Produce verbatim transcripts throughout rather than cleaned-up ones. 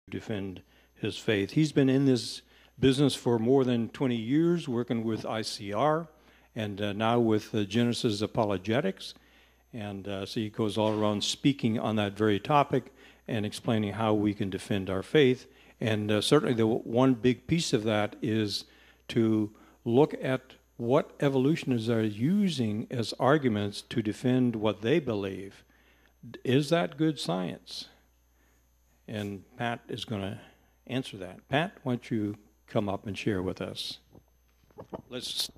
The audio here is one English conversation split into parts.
defend his faith. He's been in this business for more than twenty years, working with I C R and uh, now with uh, Genesis Apologetics. And uh, so he goes all around speaking on that very topic and explaining how we can defend our faith. And uh, certainly the one big piece of that is to look at what evolutionists are using as arguments to defend what they believe. Is that good science? And Pat is going to answer that. Pat, why don't you come up and share with us? Let's.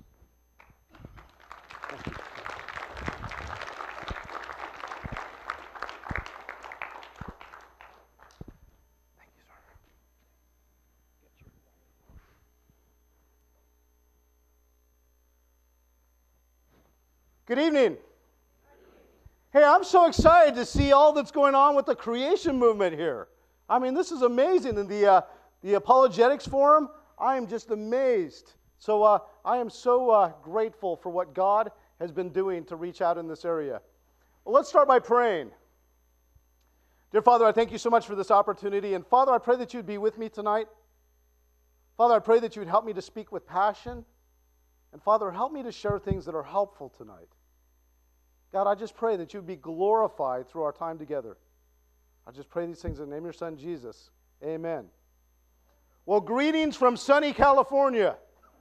Good evening. Hey, I'm so excited to see all that's going on with the creation movement here. I mean, this is amazing. In the, uh, the Apologetics Forum, I am just amazed. So uh, I am so uh, grateful for what God has been doing to reach out in this area. Well, let's start by praying. Dear Father, I thank you so much for this opportunity. And Father, I pray that you'd be with me tonight. Father, I pray that you'd help me to speak with passion. And Father, help me to share things that are helpful tonight. God, I just pray that you'd be glorified through our time together. I just pray these things in the name of your Son, Jesus. Amen. Well, greetings from sunny California.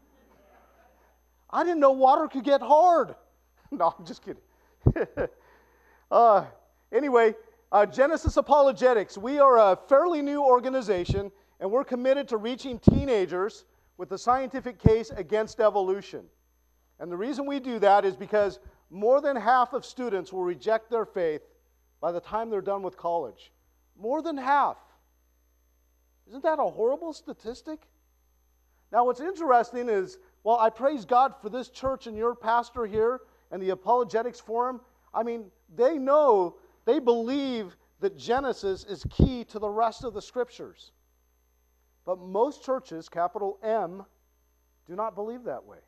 I didn't know water could get hard. No, I'm just kidding. uh, anyway, uh, Genesis Apologetics. We are a fairly new organization, and we're committed to reaching teenagers with a scientific case against evolution. And the reason we do that is because more than half of students will reject their faith by the time they're done with college. More than half. Isn't that a horrible statistic? Now, what's interesting is, well, I praise God for this church and your pastor here and the Apologetics Forum. I mean, they know, they believe that Genesis is key to the rest of the scriptures. But most churches, capital M, do not believe that way.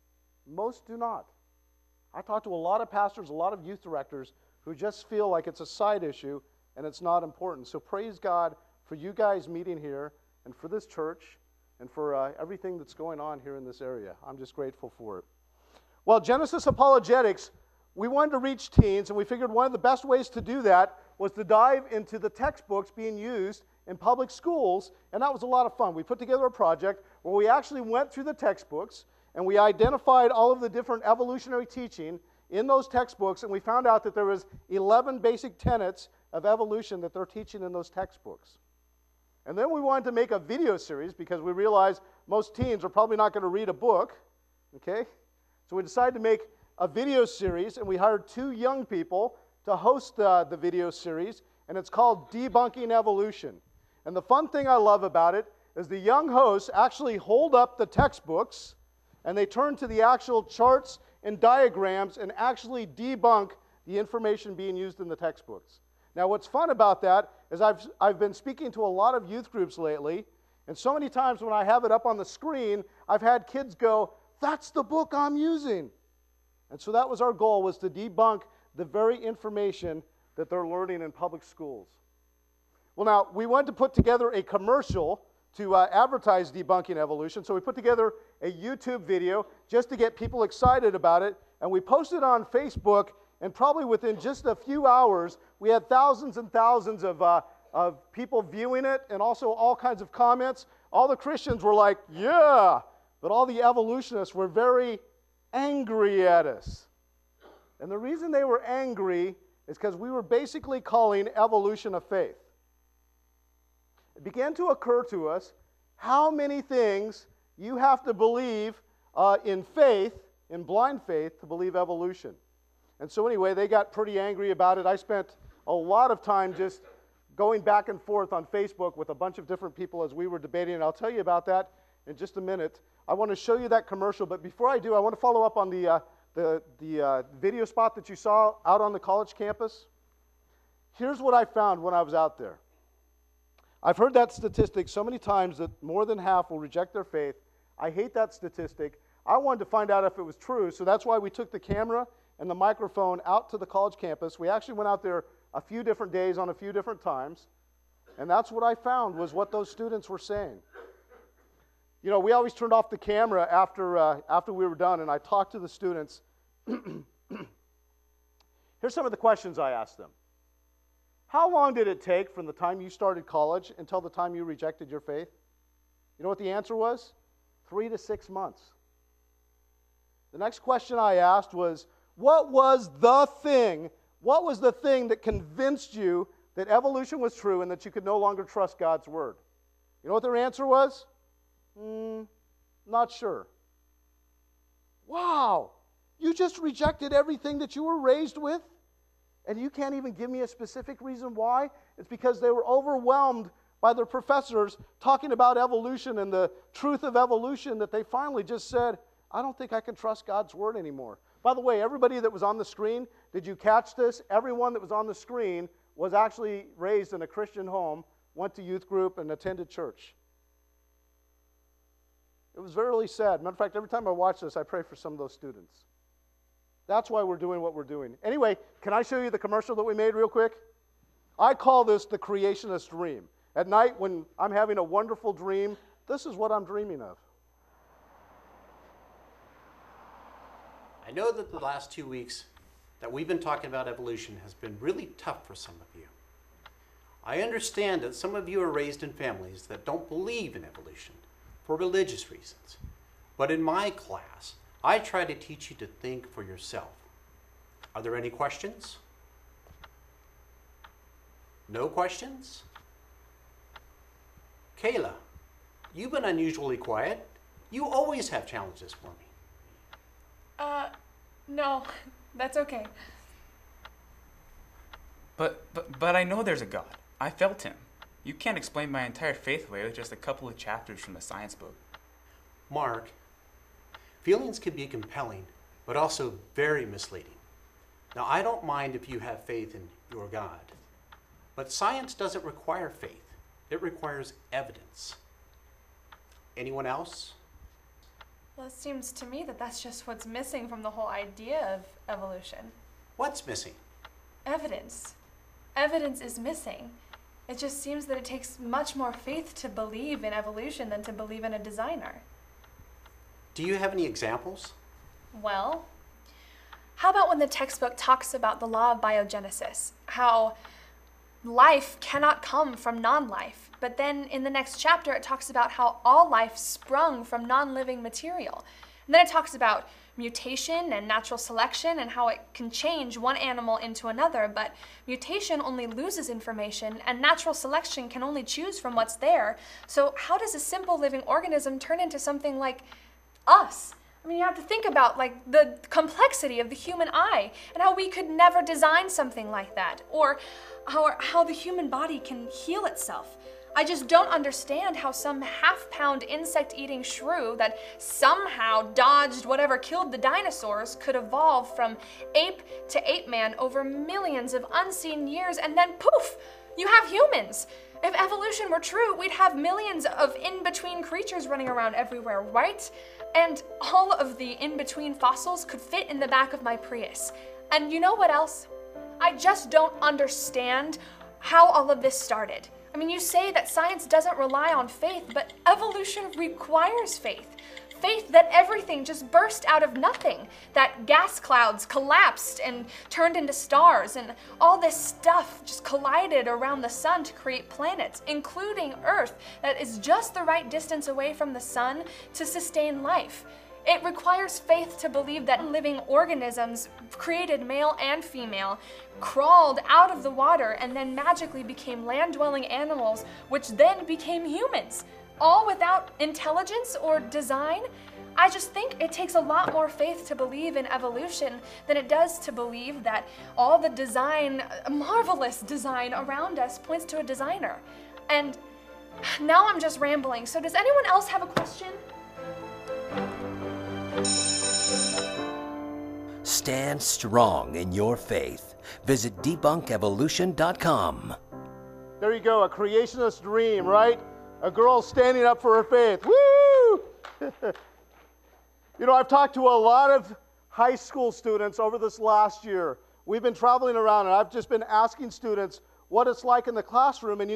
Most do not. I talk to a lot of pastors, a lot of youth directors who just feel like it's a side issue and it's not important. So praise God for you guys meeting here and for this church and for uh, everything that's going on here in this area. I'm just grateful for it. Well, Genesis Apologetics, we wanted to reach teens, and we figured one of the best ways to do that was to dive into the textbooks being used in public schools, and that was a lot of fun. We put together a project where we actually went through the textbooks and we identified all of the different evolutionary teaching in those textbooks, and we found out that there was eleven basic tenets of evolution that they're teaching in those textbooks. And then we wanted to make a video series because we realized most teens are probably not going to read a book, okay? So we decided to make a video series, and we hired two young people to host uh, the video series, and it's called Debunking Evolution. And the fun thing I love about it is the young hosts actually hold up the textbooks and they turn to the actual charts and diagrams and actually debunk the information being used in the textbooks. Now, what's fun about that is I've, I've been speaking to a lot of youth groups lately, and so many times when I have it up on the screen, I've had kids go, "That's the book I'm using." And so that was our goal, was to debunk the very information that they're learning in public schools. Well, now, we wanted to put together a commercial to uh, advertise Debunking Evolution, so we put together a YouTube video just to get people excited about it, and we posted it on Facebook, and probably within just a few hours, we had thousands and thousands of, uh, of people viewing it, and also all kinds of comments. All the Christians were like, yeah, but all the evolutionists were very angry at us. And the reason they were angry is because we were basically calling evolution a faith. It began to occur to us how many things you have to believe uh, in faith, in blind faith, to believe evolution. And so anyway, they got pretty angry about it. I spent a lot of time just going back and forth on Facebook with a bunch of different people as we were debating, and I'll tell you about that in just a minute. I want to show you that commercial, but before I do, I want to follow up on the, uh, the, the uh, video spot that you saw out on the college campus. Here's what I found when I was out there. I've heard that statistic so many times that more than half will reject their faith. I hate that statistic. I wanted to find out if it was true, so that's why we took the camera and the microphone out to the college campus. We actually went out there a few different days on a few different times. And that's what I found was what those students were saying. You know, we always turned off the camera after, uh, after we were done, and I talked to the students. Here's some of the questions I asked them. How long did it take from the time you started college until the time you rejected your faith? You know what the answer was? Three to six months. The next question I asked was, what was the thing, what was the thing that convinced you that evolution was true and that you could no longer trust God's word? You know what their answer was? Mm, not sure. Wow, you just rejected everything that you were raised with? And you can't even give me a specific reason why? It's because they were overwhelmed by their professors talking about evolution and the truth of evolution that they finally just said, I don't think I can trust God's word anymore. By the way, everybody that was on the screen, did you catch this? Everyone that was on the screen was actually raised in a Christian home, went to youth group, and attended church. It was really sad. Matter of fact, every time I watch this, I pray for some of those students. That's why we're doing what we're doing. Anyway, can I show you the commercial that we made real quick? I call this the creationist dream. At night when I'm having a wonderful dream, this is what I'm dreaming of. I know that the last two weeks that we've been talking about evolution has been really tough for some of you. I understand that some of you are raised in families that don't believe in evolution for religious reasons. But in my class, I try to teach you to think for yourself. Are there any questions? No questions? Kayla, you've been unusually quiet. You always have challenges for me. Uh, no, that's okay. But, but, but I know there's a God. I felt him. You can't explain my entire faith away with just a couple of chapters from the science book. Mark, feelings can be compelling, but also very misleading. Now, I don't mind if you have faith in your God, but science doesn't require faith. It requires evidence. Anyone else? Well, it seems to me that that's just what's missing from the whole idea of evolution. What's missing? Evidence. Evidence is missing. It just seems that it takes much more faith to believe in evolution than to believe in a designer. Do you have any examples? Well, how about when the textbook talks about the law of biogenesis? How life cannot come from non-life. But then in the next chapter, it talks about how all life sprung from non-living material. And then it talks about mutation and natural selection and how it can change one animal into another, but mutation only loses information and natural selection can only choose from what's there. So how does a simple living organism turn into something like us? I mean, you have to think about like the complexity of the human eye and how we could never design something like that, or how, how the human body can heal itself. I just don't understand how some half-pound insect-eating shrew that somehow dodged whatever killed the dinosaurs could evolve from ape to ape-man over millions of unseen years, and then poof, you have humans. If evolution were true, we'd have millions of in-between creatures running around everywhere, right? And all of the in-between fossils could fit in the back of my Prius. And you know what else? I just don't understand how all of this started. I mean, you say that science doesn't rely on faith, but evolution requires faith. Faith that everything just burst out of nothing, that gas clouds collapsed and turned into stars, and all this stuff just collided around the sun to create planets, including Earth, that is just the right distance away from the sun to sustain life. It requires faith to believe that living organisms, created male and female, crawled out of the water and then magically became land-dwelling animals, which then became humans, all without intelligence or design. I just think it takes a lot more faith to believe in evolution than it does to believe that all the design, marvelous design around us points to a designer. And now I'm just rambling, so does anyone else have a question? Stand strong in your faith. Visit debunk evolution dot com. There you go, a creationist dream, right? A girl standing up for her faith. Woo! You know, I've talked to a lot of high school students over this last year. We've been traveling around, and I've just been asking students what it's like in the classroom. And you know,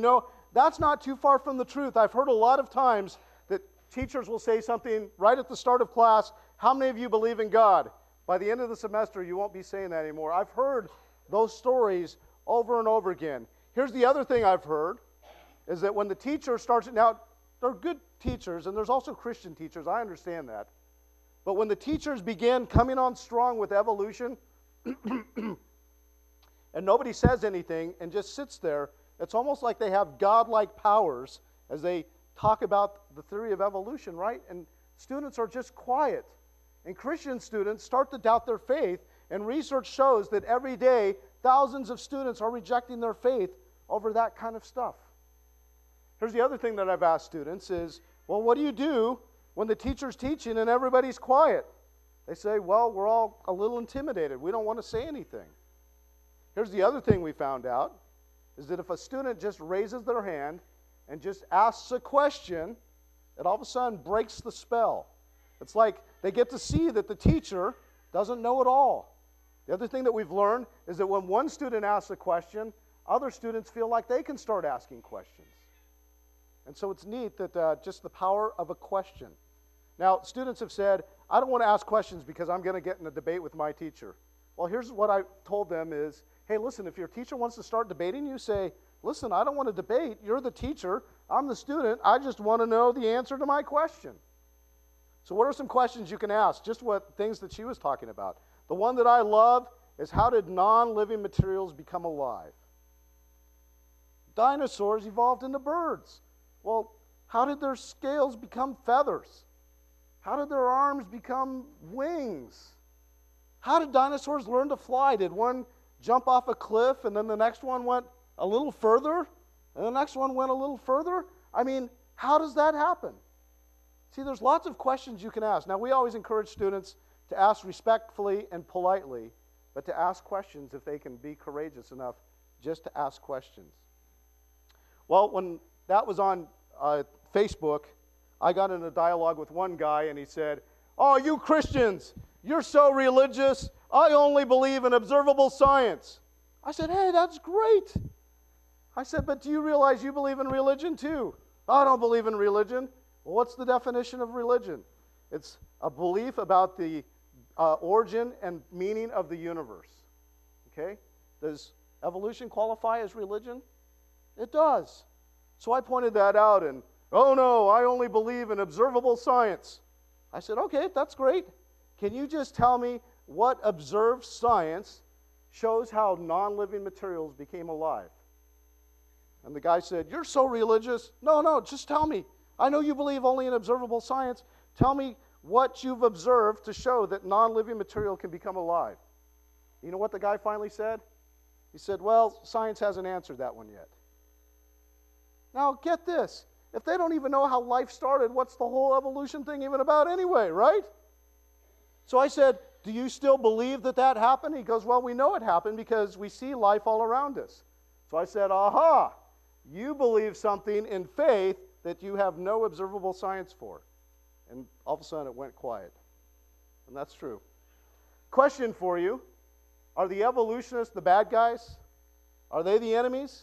that's not too far from the truth. I've heard a lot of times that teachers will say something right at the start of class, how many of you believe in God? By the end of the semester, you won't be saying that anymore. I've heard those stories over and over again. Here's the other thing I've heard, is that when the teacher starts, now, they're good teachers, and there's also Christian teachers, I understand that. But when the teachers begin coming on strong with evolution, and nobody says anything and just sits there, it's almost like they have godlike powers as they talk about the theory of evolution, right? And students are just quiet. And Christian students start to doubt their faith, and research shows that every day, thousands of students are rejecting their faith over that kind of stuff. Here's the other thing that I've asked students is, well, what do you do when the teacher's teaching and everybody's quiet? They say, well, we're all a little intimidated. We don't want to say anything. Here's the other thing we found out, is that if a student just raises their hand and just asks a question, it all of a sudden breaks the spell. It's like they get to see that the teacher doesn't know it all. The other thing that we've learned is that when one student asks a question, other students feel like they can start asking questions. And so it's neat that uh, just the power of a question. Now, students have said, I don't want to ask questions because I'm going to get in a debate with my teacher. Well, here's what I told them is, hey, listen, if your teacher wants to start debating you, say, listen, I don't want to debate. You're the teacher. I'm the student. I just want to know the answer to my question. So what are some questions you can ask? Just what things that she was talking about. The one that I love is, how did non-living materials become alive? Dinosaurs evolved into birds. Well, how did their scales become feathers? How did their arms become wings? How did dinosaurs learn to fly? Did one jump off a cliff and then the next one went a little further and the next one went a little further? I mean, how does that happen? See, there's lots of questions you can ask. Now, we always encourage students to ask respectfully and politely, but to ask questions if they can be courageous enough just to ask questions. Well, when that was on uh, Facebook, I got in a dialogue with one guy, and he said, oh, you Christians, you're so religious. I only believe in observable science. I said, hey, that's great. I said, but do you realize you believe in religion too? I don't believe in religion. Well, what's the definition of religion? It's a belief about the uh, origin and meaning of the universe. Okay? Does evolution qualify as religion? It does. So I pointed that out, and, oh no, I only believe in observable science. I said, okay, that's great. Can you just tell me what observed science shows how non-living materials became alive? And the guy said, you're so religious. No, no, just tell me. I know you believe only in observable science. Tell me what you've observed to show that non-living material can become alive. You know what the guy finally said? He said, well, science hasn't answered that one yet. Now, get this. If they don't even know how life started, what's the whole evolution thing even about anyway, right? So I said, do you still believe that that happened? He goes, well, we know it happened because we see life all around us. So I said, aha, you believe something in faith that you have no observable science for. And all of a sudden it went quiet. And that's true. Question for you. Are the evolutionists the bad guys? Are they the enemies?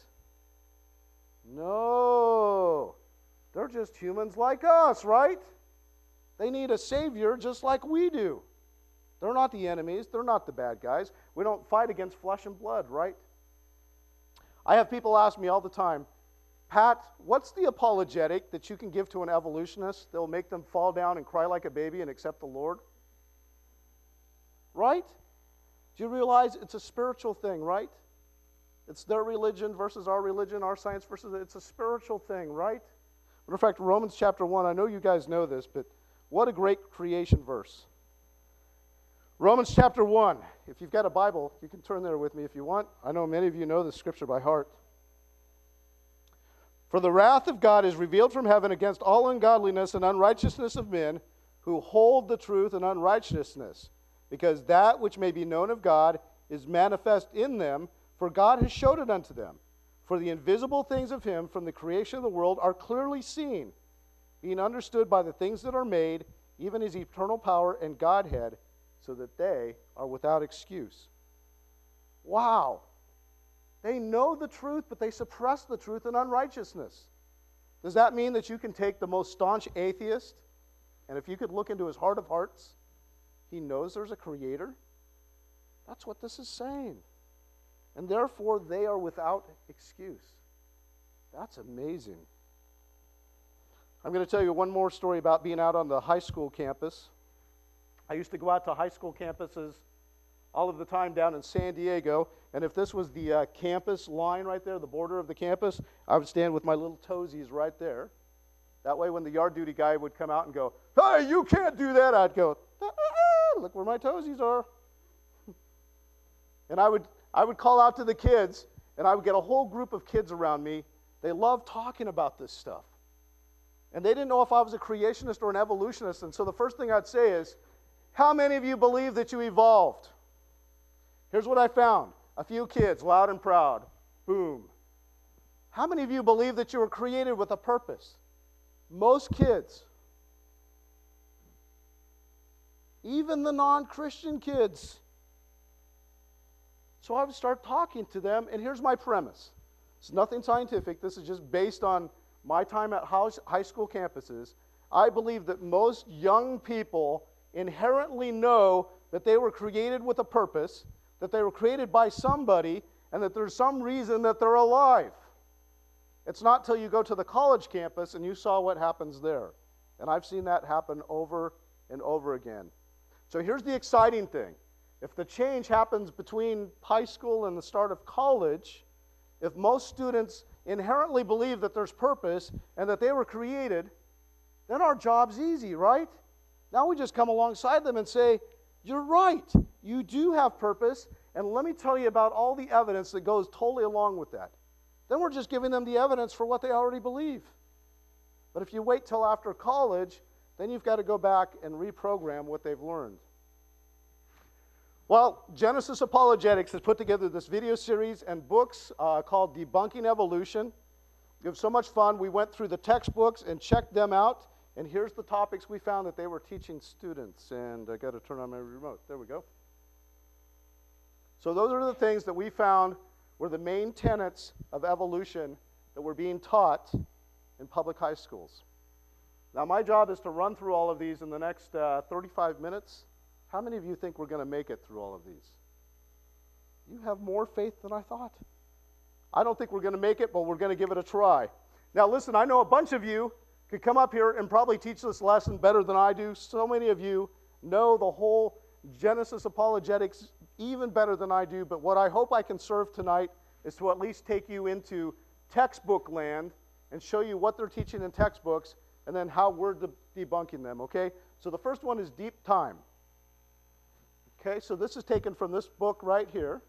No. They're just humans like us, right? They need a savior just like we do. They're not the enemies. They're not the bad guys. We don't fight against flesh and blood, right? I have people ask me all the time, Pat, what's the apologetic that you can give to an evolutionist that will make them fall down and cry like a baby and accept the Lord? Right? Do you realize it's a spiritual thing, right? It's their religion versus our religion, our science versus, it's a spiritual thing, right? Matter of fact, Romans chapter one, I know you guys know this, but what a great creation verse. Romans chapter one. If you've got a Bible, you can turn there with me if you want. I know many of you know this scripture by heart. For the wrath of God is revealed from heaven against all ungodliness and unrighteousness of men who hold the truth in unrighteousness, because that which may be known of God is manifest in them, for God has showed it unto them. For the invisible things of him from the creation of the world are clearly seen, being understood by the things that are made, even his eternal power and Godhead, so that they are without excuse. Wow. They know the truth, but they suppress the truth in unrighteousness. Does that mean that you can take the most staunch atheist, and if you could look into his heart of hearts, he knows there's a creator? That's what this is saying. And therefore, they are without excuse. That's amazing. I'm going to tell you one more story about being out on the high school campus. I used to go out to high school campuses all of the time down in San Diego, and if this was the uh, campus line right there, the border of the campus, I would stand with my little toesies right there. That way when the yard duty guy would come out and go, "Hey, you can't do that," I'd go, "Ah, look where my toesies are." And I would, I would call out to the kids, and I would get a whole group of kids around me. They loved talking about this stuff. And they didn't know if I was a creationist or an evolutionist, and so the first thing I'd say is, how many of you believe that you evolved? Here's what I found. A few kids, loud and proud. Boom. How many of you believe that you were created with a purpose? Most kids. Even the non-Christian kids. So I would start talking to them, and here's my premise. It's nothing scientific. This is just based on my time at high school campuses. I believe that most young people inherently know that they were created with a purpose, that they were created by somebody, and that there's some reason that they're alive. It's not till you go to the college campus and you saw what happens there. And I've seen that happen over and over again. So here's the exciting thing. If the change happens between high school and the start of college, if most students inherently believe that there's purpose and that they were created, then our job's easy, right? Now we just come alongside them and say, you're right, you do have purpose, and let me tell you about all the evidence that goes totally along with that. Then we're just giving them the evidence for what they already believe. But if you wait till after college, then you've got to go back and reprogram what they've learned. Well, Genesis Apologetics has put together this video series and books uh, called Debunking Evolution. It was so much fun. We went through the textbooks and checked them out. And here's the topics we found that they were teaching students. And I got to turn on my remote. There we go. So those are the things that we found were the main tenets of evolution that were being taught in public high schools. Now my job is to run through all of these in the next uh, thirty-five minutes. How many of you think we're going to make it through all of these? You have more faith than I thought. I don't think we're going to make it, but we're going to give it a try. Now listen, I know a bunch of you could come up here and probably teach this lesson better than I do. So many of you know the whole Genesis apologetics even better than I do, but what I hope I can serve tonight is to at least take you into textbook land and show you what they're teaching in textbooks and then how we're de- debunking them, okay? So the first one is deep time. Okay, so this is taken from this book right here.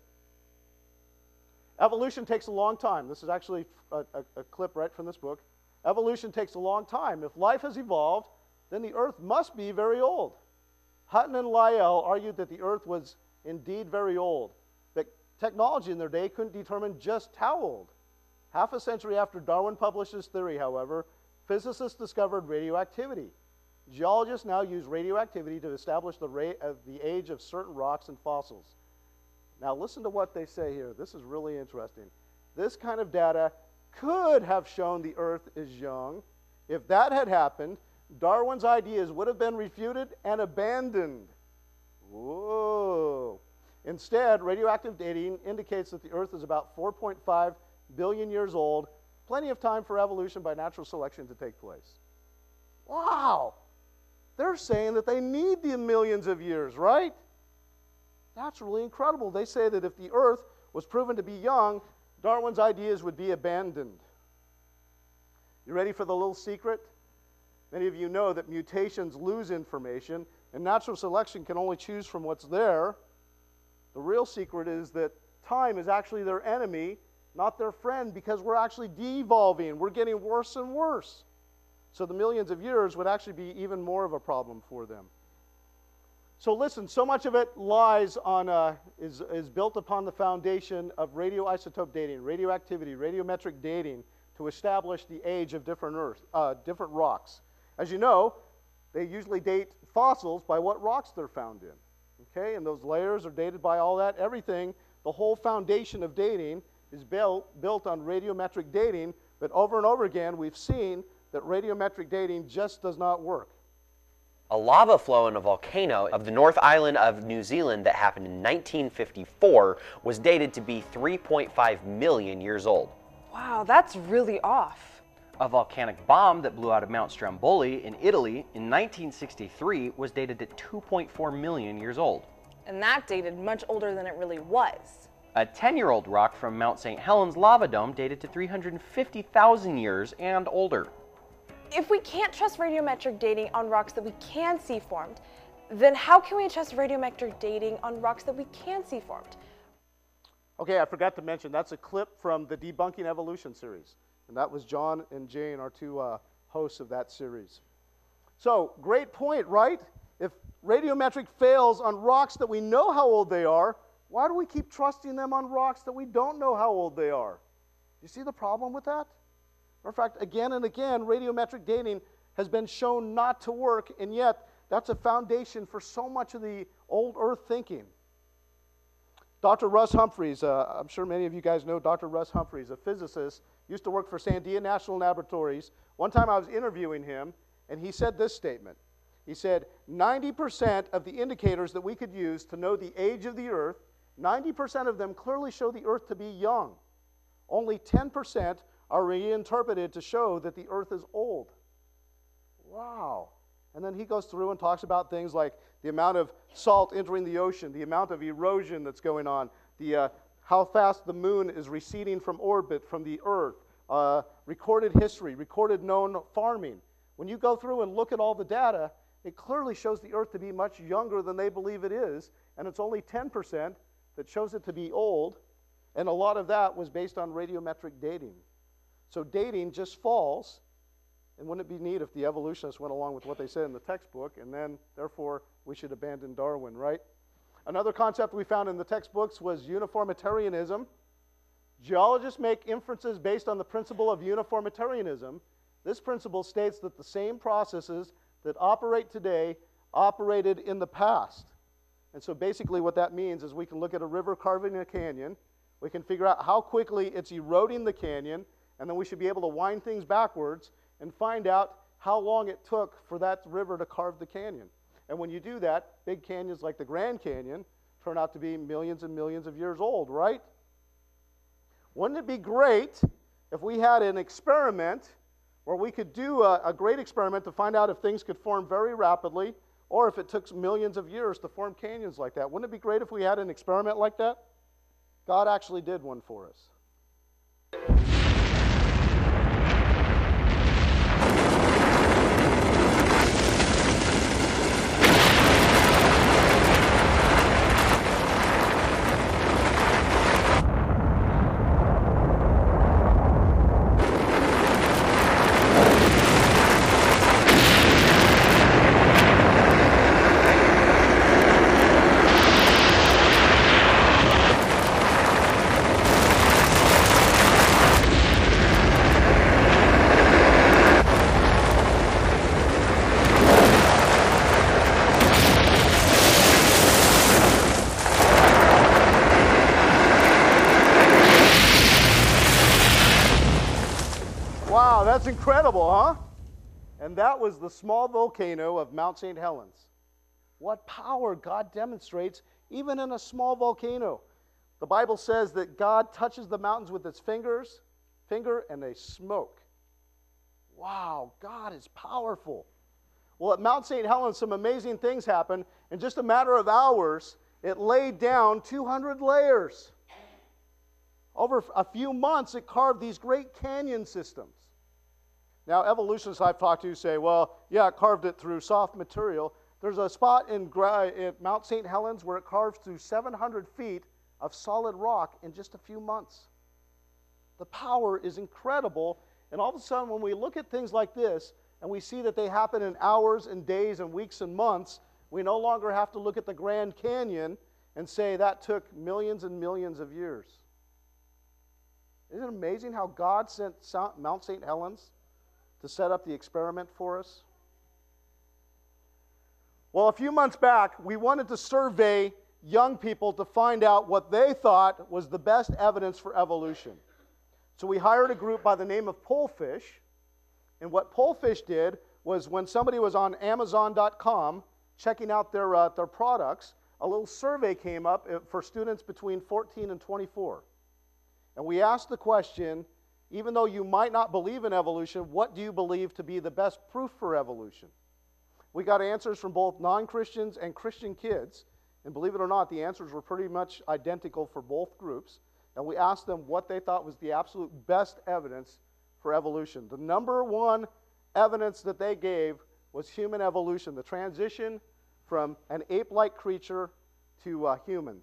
Evolution takes a long time. This is actually a, a, a clip right from this book. Evolution takes a long time. If life has evolved, then the earth must be very old. Hutton and Lyell argued that the earth was indeed very old, but technology in their day couldn't determine just how old. Half a century after Darwin published his theory, however, physicists discovered radioactivity. Geologists now use radioactivity to establish the, ra- uh, the age of certain rocks and fossils. Now listen to what they say here. This is really interesting. This kind of data could have shown the earth is young. If that had happened, Darwin's ideas would have been refuted and abandoned. Whoa. Instead, radioactive dating indicates that the earth is about four point five billion years old, plenty of time for evolution by natural selection to take place. Wow. They're saying that they need the millions of years, right? That's really incredible. They say that if the earth was proven to be young, Darwin's ideas would be abandoned. You ready for the little secret? Many of you know that mutations lose information, and natural selection can only choose from what's there. The real secret is that time is actually their enemy, not their friend, because we're actually devolving. We're getting worse and worse. So the millions of years would actually be even more of a problem for them. So listen, so much of it lies on, uh, is, is built upon the foundation of radioisotope dating, radioactivity, radiometric dating to establish the age of different earth, uh, different rocks. As you know, they usually date fossils by what rocks they're found in. Okay, and those layers are dated by all that, everything. The whole foundation of dating is built, built on radiometric dating, but over and over again we've seen that radiometric dating just does not work. A lava flow in a volcano of the North Island of New Zealand that happened in nineteen fifty-four was dated to be three point five million years old. Wow, that's really off. A volcanic bomb that blew out of Mount Stromboli in Italy in nineteen sixty-three was dated to two point four million years old. And that dated much older than it really was. A ten-year-old rock from Mount Saint Helens lava dome dated to three hundred fifty thousand years and older. If we can't trust radiometric dating on rocks that we can see formed, then how can we trust radiometric dating on rocks that we can see formed? Okay, I forgot to mention, that's a clip from the Debunking Evolution series. And that was John and Jane, our two uh, hosts of that series. So, great point, right? If radiometric fails on rocks that we know how old they are, why do we keep trusting them on rocks that we don't know how old they are? You see the problem with that? In fact, again and again, radiometric dating has been shown not to work, and yet that's a foundation for so much of the old Earth thinking. Doctor Russ Humphreys, uh, I'm sure many of you guys know Doctor Russ Humphreys, a physicist, used to work for Sandia National Laboratories. One time I was interviewing him, and he said this statement. He said, ninety percent of the indicators that we could use to know the age of the Earth, ninety percent of them clearly show the Earth to be young. Only ten percent are reinterpreted to show that the Earth is old. Wow. And then he goes through and talks about things like the amount of salt entering the ocean, the amount of erosion that's going on, the uh, how fast the moon is receding from orbit from the Earth, uh, recorded history, recorded known farming. When you go through and look at all the data, it clearly shows the Earth to be much younger than they believe it is, and it's only ten percent that shows it to be old, and a lot of that was based on radiometric dating. So dating just falls, and wouldn't it be neat if the evolutionists went along with what they said in the textbook, and then, therefore, we should abandon Darwin, right? Another concept we found in the textbooks was uniformitarianism. Geologists make inferences based on the principle of uniformitarianism. This principle states that the same processes that operate today operated in the past. And so basically what that means is we can look at a river carving a canyon, we can figure out how quickly it's eroding the canyon, and then we should be able to wind things backwards and find out how long it took for that river to carve the canyon. And when you do that, big canyons like the Grand Canyon turn out to be millions and millions of years old, right? Wouldn't it be great if we had an experiment where we could do a, a great experiment to find out if things could form very rapidly, or if it took millions of years to form canyons like that? Wouldn't it be great if we had an experiment like that? God actually did one for us. Wow, that's incredible, huh? And that was the small volcano of Mount Saint Helens. What power God demonstrates even in a small volcano. The Bible says that God touches the mountains with his fingers, finger, and they smoke. Wow, God is powerful. Well, at Mount Saint Helens, some amazing things happened. In just a matter of hours, it laid down two hundred layers. Over a few months, it carved these great canyon systems. Now, evolutionists I've talked to say, well, yeah, it carved it through soft material. There's a spot in, in Mount Saint Helens where it carves through seven hundred feet of solid rock in just a few months. The power is incredible, and all of a sudden when we look at things like this and we see that they happen in hours and days and weeks and months, we no longer have to look at the Grand Canyon and say that took millions and millions of years. Isn't it amazing how God sent Mount Saint Helens to set up the experiment for us? Well, a few months back, we wanted to survey young people to find out what they thought was the best evidence for evolution. So we hired a group by the name of Pollfish, and what Pollfish did was when somebody was on Amazon dot com checking out their, uh, their products, a little survey came up for students between fourteen and twenty-four. And we asked the question, even though you might not believe in evolution, what do you believe to be the best proof for evolution? We got answers from both non-Christians and Christian kids, and believe it or not, the answers were pretty much identical for both groups. And we asked them what they thought was the absolute best evidence for evolution. The number one evidence that they gave was human evolution, the transition from an ape-like creature to uh, humans.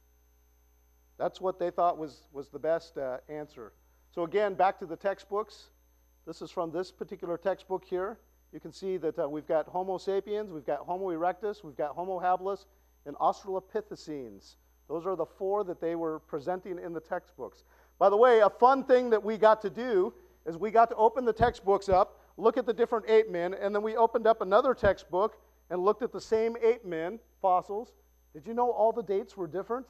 That's what they thought was, was the best uh, answer. So again, back to the textbooks. This is from this particular textbook here. You can see that uh, we've got Homo sapiens, we've got Homo erectus, we've got Homo habilis, and Australopithecines. Those are the four that they were presenting in the textbooks. By the way, a fun thing that we got to do is we got to open the textbooks up, look at the different ape men, and then we opened up another textbook and looked at the same ape men fossils. Did you know all the dates were different?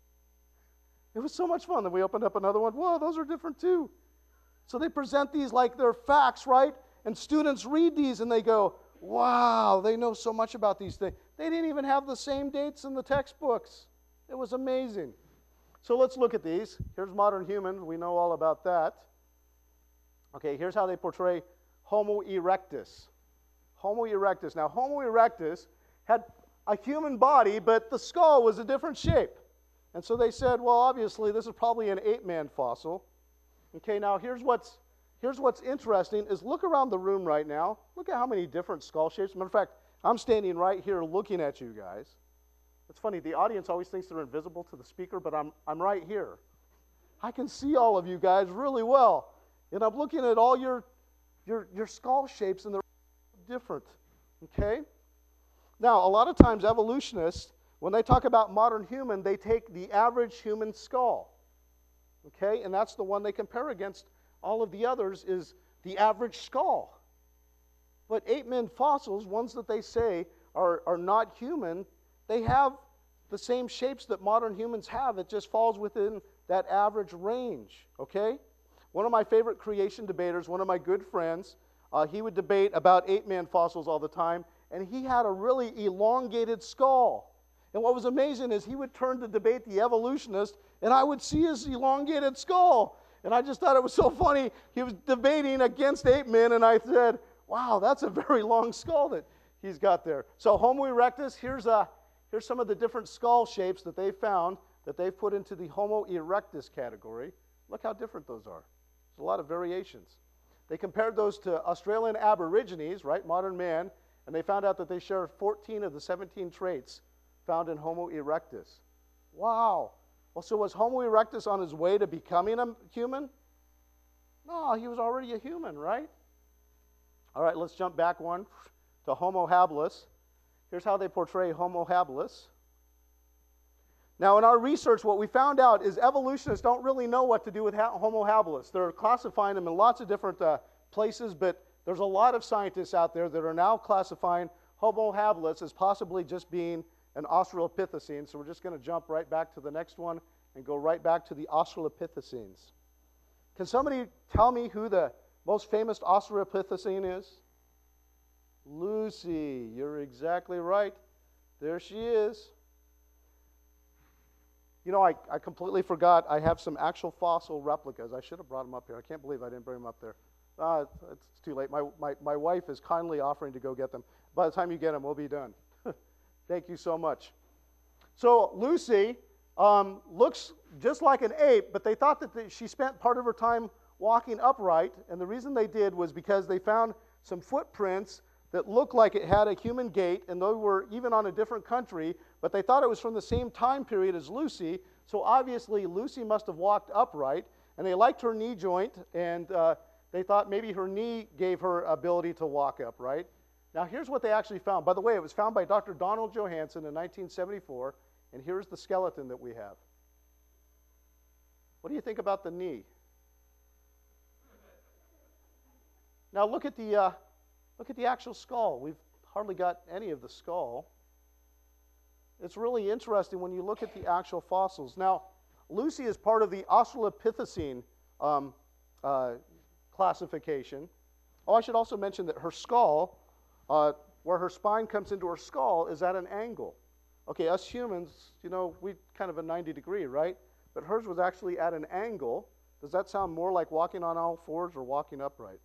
It was so much fun that we opened up another one. Whoa, those are different too. So they present these like they're facts, right? And students read these and they go, wow, they know so much about these things. They didn't even have the same dates in the textbooks. It was amazing. So let's look at these. Here's modern human. We know all about that. Okay, here's how they portray Homo erectus. Homo erectus. Now, Homo erectus had a human body, but the skull was a different shape. And so they said, well, obviously, this is probably an ape-man fossil. Okay, now here's what's, here's what's interesting is look around the room right now. Look at how many different skull shapes. Matter of fact, I'm standing right here looking at you guys. It's funny, the audience always thinks they're invisible to the speaker, but I'm, I'm right here. I can see all of you guys really well. And I'm looking at all your, your, your skull shapes, and they're different. Okay? Now, a lot of times evolutionists, when they talk about modern human, they take the average human skull. Okay? And that's the one they compare against all of the others is the average skull. But ape-men fossils, ones that they say are, are not human, they have the same shapes that modern humans have. It just falls within that average range, okay? One of my favorite creation debaters, one of my good friends, uh, he would debate about ape-man fossils all the time, and he had a really elongated skull. And what was amazing is he would turn to debate the evolutionist, and I would see his elongated skull. And I just thought it was so funny. He was debating against ape-men, and I said, wow, that's a very long skull that he's got there. So Homo erectus, here's a Here's some of the different skull shapes that they found that they've put into the Homo erectus category. Look how different those are. There's a lot of variations. They compared those to Australian Aborigines, right, modern man, and they found out that they share fourteen of the seventeen traits found in Homo erectus. Wow. Well, so was Homo erectus on his way to becoming a human? No, he was already a human, right? All right, let's jump back one to Homo habilis. Here's how they portray Homo habilis. Now, in our research, what we found out is evolutionists don't really know what to do with ha- Homo habilis. They're classifying them in lots of different uh, places, but there's a lot of scientists out there that are now classifying Homo habilis as possibly just being an Australopithecine. So we're just going to jump right back to the next one and go right back to the Australopithecines. Can somebody tell me who the most famous Australopithecine is? Lucy, you're exactly right. There she is. You know, I, I completely forgot I have some actual fossil replicas. I should have brought them up here. I can't believe I didn't bring them up there. Uh, it's, it's too late. My, my, my wife is kindly offering to go get them. By the time you get them, we'll be done. Thank you so much. So Lucy um, looks just like an ape, but they thought that the, she spent part of her time walking upright, and the reason they did was because they found some footprints that looked like it had a human gait, and they were even on a different country, but they thought it was from the same time period as Lucy, so obviously Lucy must have walked upright, and they liked her knee joint, and uh, they thought maybe her knee gave her ability to walk upright. Now here's what they actually found. By the way, it was found by Doctor Donald Johanson in nineteen seventy-four, and here's the skeleton that we have. What do you think about the knee? Now look at the... Uh, Look at the actual skull. We've hardly got any of the skull. it's really interesting when you look at the actual fossils. Now, Lucy is part of the Australopithecine um, uh, classification. Oh, I should also mention that her skull, uh, where her spine comes into her skull, is at an angle. Okay, us humans, you know, we kind of a ninety degree, right? But hers was actually at an angle. Does that sound more like walking on all fours or walking upright?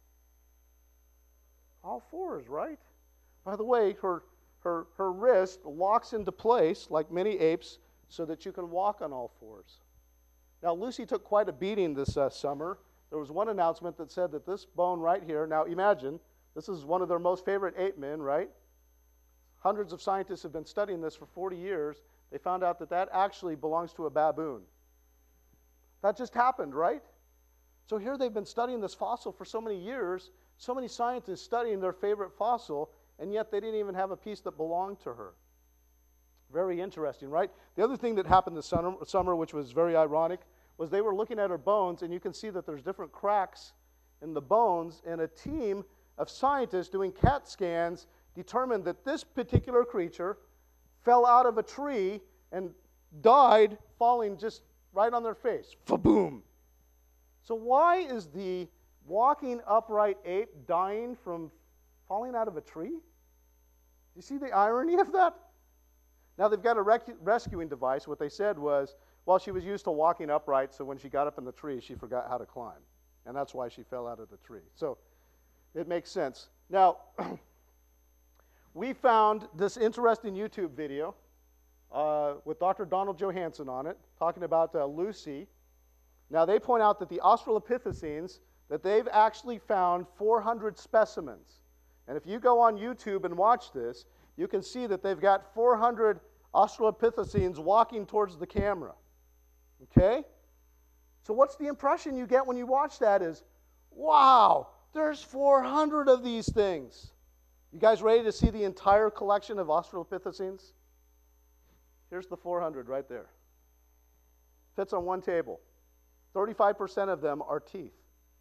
All fours, right? By the way, her, her, her wrist locks into place, like many apes, so that you can walk on all fours. Now, Lucy took quite a beating this uh, summer. There was one announcement that said that this bone right here, now imagine, this is one of their most favorite ape men, right? Hundreds of scientists have been studying this for forty years. They found out that that actually belongs to a baboon. That just happened, right? So here they've been studying this fossil for so many years, so many scientists studying their favorite fossil, and yet they didn't even have a piece that belonged to her. Very interesting, right? The other thing that happened this summer, summer, which was very ironic, was they were looking at her bones, and you can see that there's different cracks in the bones, and a team of scientists doing CAT scans determined that this particular creature fell out of a tree and died falling just right on their face. Fa-boom! So why is the walking upright ape dying from falling out of a tree? Do you see the irony of that? Now they've got a rec- rescuing device. What they said was, well, she was used to walking upright, so when she got up in the tree, she forgot how to climb. And that's why she fell out of the tree. So it makes sense. Now, we found this interesting YouTube video uh, with Doctor Donald Johanson on it, talking about uh, Lucy. Now, they point out that the Australopithecines, that they've actually found four hundred specimens. And if you go on YouTube and watch this, you can see that they've got four hundred Australopithecines walking towards the camera. Okay? So what's the impression you get when you watch that is, wow, there's four hundred of these things. You guys ready to see the entire collection of Australopithecines? Here's the four hundred right there. Fits on one table. thirty-five percent of them are teeth.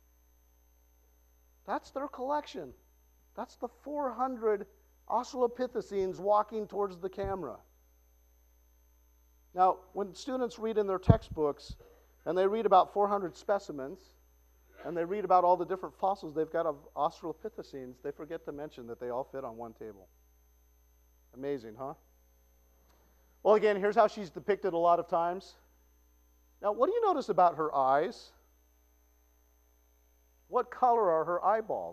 That's their collection. That's the four hundred Australopithecines walking towards the camera. Now, when students read in their textbooks, and they read about four hundred specimens, and they read about all the different fossils they've got of Australopithecines, they forget to mention that they all fit on one table. Amazing, huh? Well, again, here's how she's depicted a lot of times. Now, what do you notice about her eyes? What color are her eyeballs?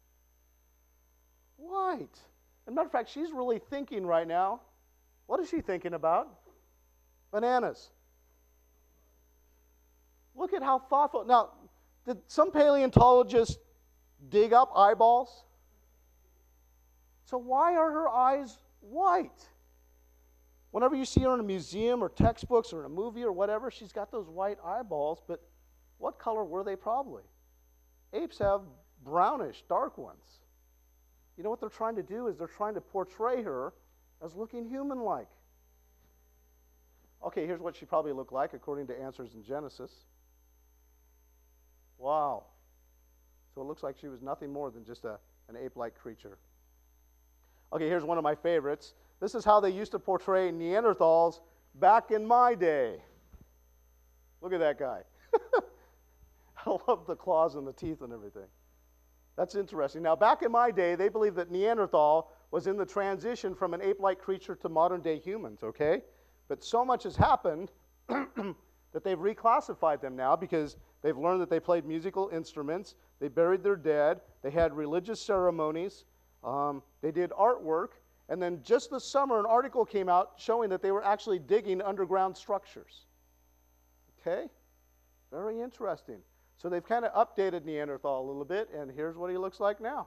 White. As a matter of fact, she's really thinking right now. What is she thinking about? Bananas. Look at how thoughtful. Now, did some paleontologists dig up eyeballs? So why are her eyes white? Whenever you see her in a museum or textbooks or in a movie or whatever, she's got those white eyeballs, but what color were they probably? Apes have brownish, dark ones. You know what they're trying to do is they're trying to portray her as looking human-like. Okay, here's what she probably looked like according to Answers in Genesis. Wow. So it looks like she was nothing more than just a, an ape-like creature. Okay, here's one of my favorites. This is how they used to portray Neanderthals back in my day. Look at that guy. I love the claws and the teeth and everything. That's interesting. Now, back in my day, they believed that Neanderthal was in the transition from an ape-like creature to modern-day humans, okay? But so much has happened that they've reclassified them now because they've learned that they played musical instruments, they buried their dead, they had religious ceremonies, um, they did artwork, and then just this summer an article came out showing that they were actually digging underground structures. Okay? Very interesting. So they've kind of updated Neanderthal a little bit, and here's what he looks like now.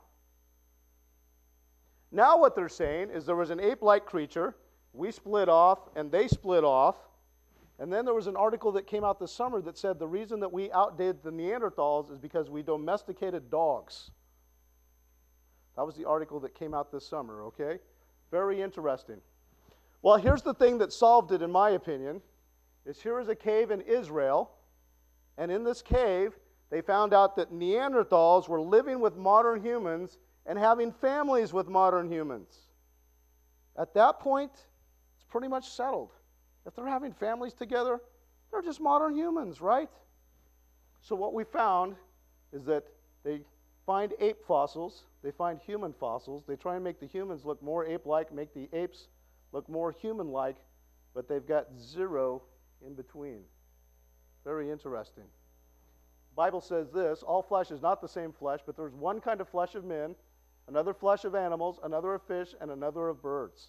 Now what they're saying is there was an ape-like creature, we split off, and they split off, and then there was an article that came out this summer that said the reason that we outdid the Neanderthals is because we domesticated dogs. That was the article that came out this summer, okay? Very interesting. Well, here's the thing that solved it, in my opinion, is here is a cave in Israel, and in this cave, they found out that Neanderthals were living with modern humans and having families with modern humans. At that point, it's pretty much settled. If they're having families together, they're just modern humans, right? So what we found is that they find ape fossils, they find human fossils, they try and make the humans look more ape-like, make the apes look more human-like, but they've got zero in between. Very interesting. The Bible says this, all flesh is not the same flesh, but there's one kind of flesh of men, another flesh of animals, another of fish, and another of birds.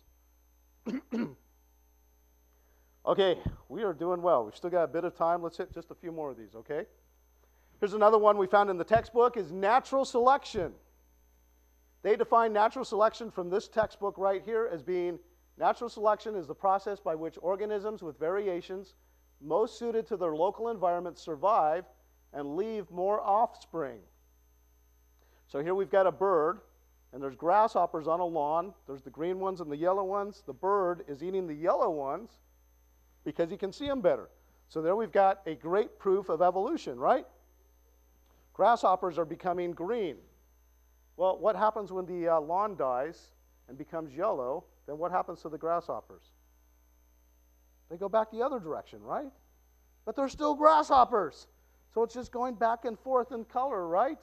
Okay, we are doing well. We've still got a bit of time. Let's hit just a few more of these, okay? Here's another one we found in the textbook is natural selection. They define natural selection from this textbook right here as being natural selection is the process by which organisms with variations most suited to their local environment survive and leave more offspring. So here we've got a bird, and there's grasshoppers on a lawn. There's the green ones and the yellow ones. The bird is eating the yellow ones because he can see them better. So there we've got a great proof of evolution, right? Grasshoppers are becoming green. Well, what happens when the uh, lawn dies and becomes yellow? Then what happens to the grasshoppers? They go back the other direction, right? But they're still grasshoppers. So it's just going back and forth in color, right?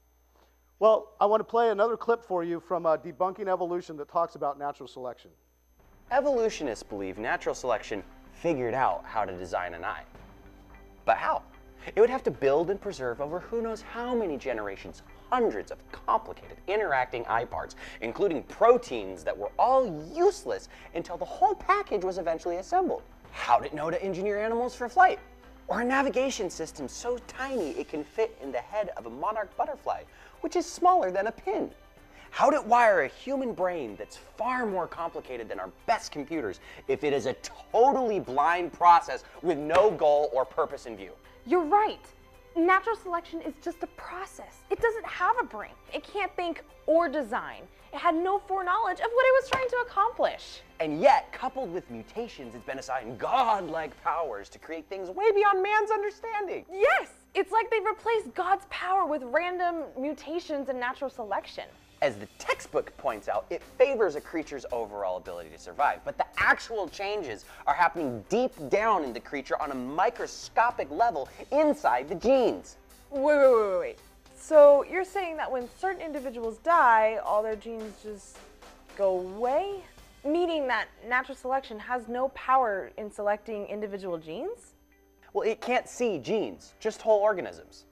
Well, I want to play another clip for you from uh, Debunking Evolution that talks about natural selection. Evolutionists believe natural selection figured out how to design an eye. But how? It would have to build and preserve over who knows how many generations, hundreds of complicated interacting eye parts, including proteins that were all useless until the whole package was eventually assembled. How'd it know to engineer animals for flight? Or a navigation system so tiny it can fit in the head of a monarch butterfly, which is smaller than a pin? How'd it wire a human brain that's far more complicated than our best computers if it is a totally blind process with no goal or purpose in view? You're right. Natural selection is just a process. It doesn't have a brain. It can't think or design. It had no foreknowledge of what it was trying to accomplish. And yet, coupled with mutations, it's been assigned godlike powers to create things way beyond man's understanding. Yes, it's like they've replaced God's power with random mutations and natural selection. As the textbook points out, it favors a creature's overall ability to survive, but the actual changes are happening deep down in the creature on a microscopic level inside the genes. Wait, wait, wait, wait, wait. So you're saying that when certain individuals die, all their genes just go away? Meaning that natural selection has no power in selecting individual genes? Well, it can't see genes, just whole organisms.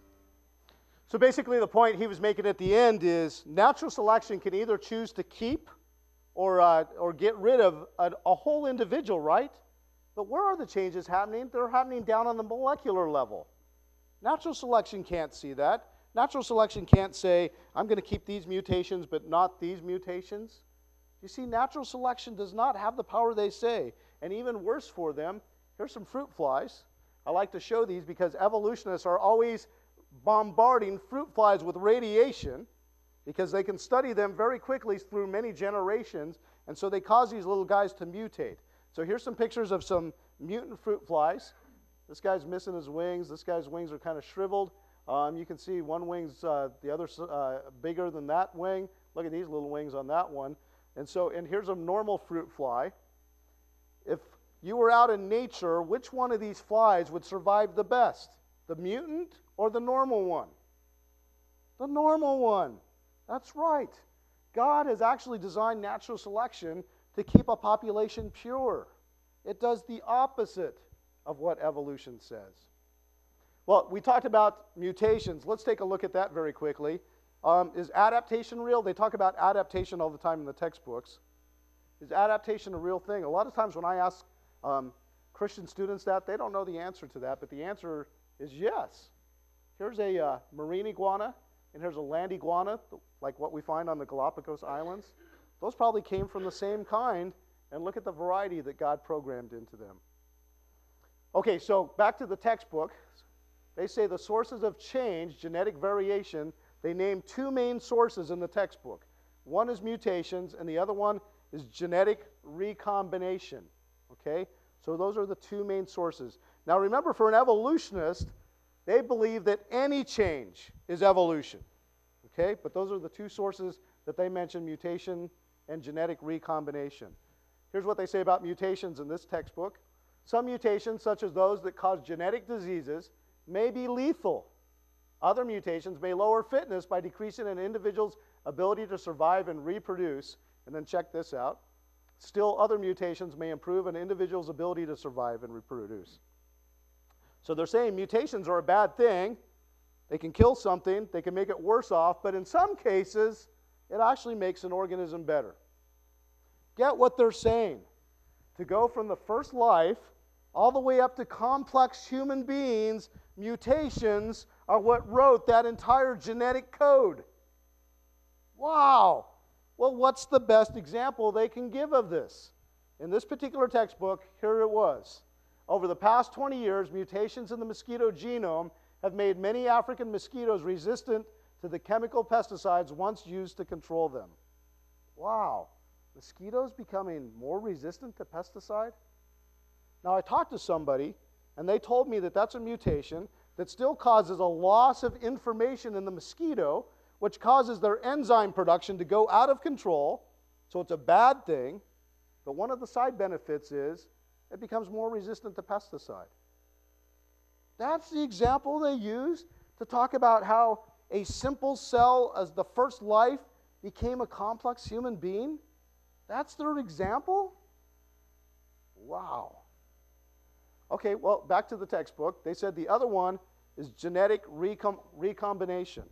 So basically the point he was making at the end is natural selection can either choose to keep or, uh, or get rid of a, a whole individual, right? But where are the changes happening? They're happening down on the molecular level. Natural selection can't see that. Natural selection can't say, I'm going to keep these mutations but not these mutations. You see, natural selection does not have the power they say. And even worse for them, here's some fruit flies. I like to show these because evolutionists are always bombarding fruit flies with radiation because they can study them very quickly through many generations, and so they cause these little guys to mutate. So here's some pictures of some mutant fruit flies. This guy's missing his wings. This guy's wings are kind of shriveled. Um, you can see one wing's uh, the other uh, bigger than that wing. Look at these little wings on that one. And so, and here's a normal fruit fly. If you were out in nature, which one of these flies would survive the best? The mutant or the normal one? The normal one. That's right. God has actually designed natural selection to keep a population pure. It does the opposite of what evolution says. Well, we talked about mutations. Let's take a look at that very quickly. Um, is adaptation real? They talk about adaptation all the time in the textbooks. Is adaptation a real thing? A lot of times when I ask um, Christian students that, they don't know the answer to that, but the answer is yes. Here's a uh, marine iguana, and here's a land iguana, like what we find on the Galapagos Islands. Those probably came from the same kind, and look at the variety that God programmed into them. Okay, so back to the textbook. They say the sources of change, genetic variation, they name two main sources in the textbook. One is mutations, and the other one is genetic recombination. Okay? So those are the two main sources. Now remember, for an evolutionist, they believe that any change is evolution. Okay? But those are the two sources that they mention, mutation and genetic recombination. Here's what they say about mutations in this textbook. Some mutations, such as those that cause genetic diseases, may be lethal. Other mutations may lower fitness by decreasing an individual's ability to survive and reproduce. And then check this out. Still, other mutations may improve an individual's ability to survive and reproduce. So they're saying mutations are a bad thing. They can kill something. They can make it worse off. But in some cases, it actually makes an organism better. Get what they're saying. To go from the first life all the way up to complex human beings, mutations are what wrote that entire genetic code. Wow. Well, what's the best example they can give of this? In this particular textbook, here it was. Over the past twenty years, mutations in the mosquito genome have made many African mosquitoes resistant to the chemical pesticides once used to control them. Wow. Mosquitoes becoming more resistant to pesticide? Now, I talked to somebody, and they told me that that's a mutation that still causes a loss of information in the mosquito, which causes their enzyme production to go out of control. So it's a bad thing. But one of the side benefits is it becomes more resistant to pesticide. That's the example they used to talk about how a simple cell as the first life became a complex human being. That's their example? Wow. Okay, well, back to the textbook. They said the other one is genetic recom- recombination.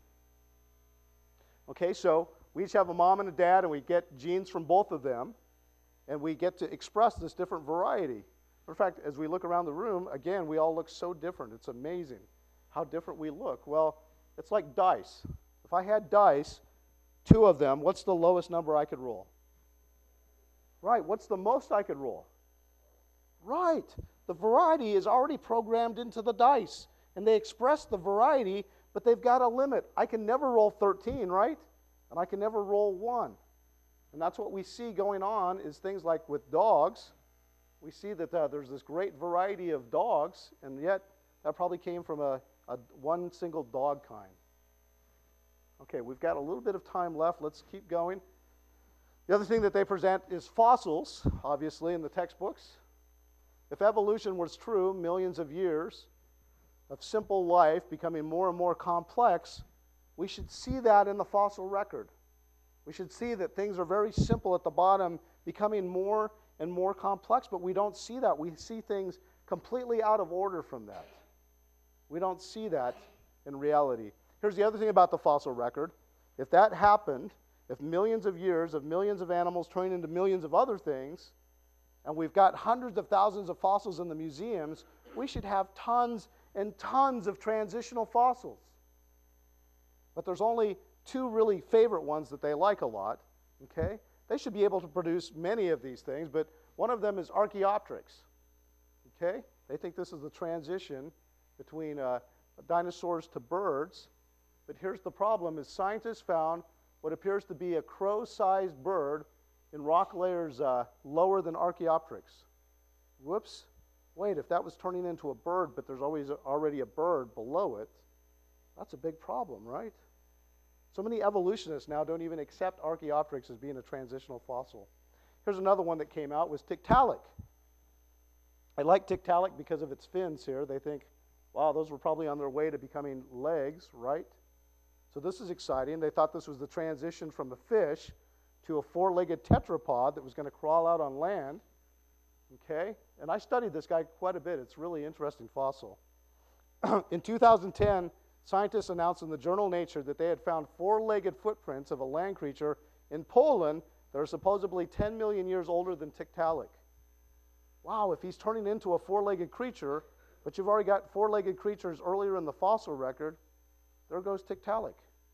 Okay, so we each have a mom and a dad, and we get genes from both of them, and we get to express this different variety. In fact, as we look around the room, again, we all look so different. It's amazing how different we look. Well, it's like dice. If I had dice, two of them, what's the lowest number I could roll? Right, what's the most I could roll? Right, the variety is already programmed into the dice, and they express the variety, but they've got a limit. I can never roll thirteen, right? And I can never roll one. And that's what we see going on is things like with dogs. We see that uh, there's this great variety of dogs, and yet that probably came from a, a one single dog kind. Okay, we've got a little bit of time left. Let's keep going. The other thing that they present is fossils, obviously, in the textbooks. If evolution was true, millions of years of simple life becoming more and more complex, we should see that in the fossil record. We should see that things are very simple at the bottom, becoming more and more complex, but we don't see that. We see things completely out of order from that. We don't see that in reality. Here's the other thing about the fossil record. If that happened, if millions of years of millions of animals turned into millions of other things, and we've got hundreds of thousands of fossils in the museums, we should have tons and tons of transitional fossils. But there's only two really favorite ones that they like a lot, okay? They should be able to produce many of these things, but one of them is Archaeopteryx, okay? They think this is the transition between uh, dinosaurs to birds, but here's the problem, is scientists found what appears to be a crow-sized bird in rock layers uh, lower than Archaeopteryx. Whoops. Wait, if that was turning into a bird, but there's always a, already a bird below it, that's a big problem, right? So many evolutionists now don't even accept Archaeopteryx as being a transitional fossil. Here's another one that came out, was Tiktaalik. I like Tiktaalik because of its fins here. They think, wow, those were probably on their way to becoming legs, right? So this is exciting. They thought this was the transition from a fish to a four-legged tetrapod that was going to crawl out on land. Okay? And I studied this guy quite a bit. It's a really interesting fossil. In two thousand ten, scientists announced in the journal Nature that they had found four-legged footprints of a land creature in Poland that are supposedly ten million years older than Tiktaalik. Wow, if he's turning into a four-legged creature, but you've already got four-legged creatures earlier in the fossil record, there goes Tiktaalik.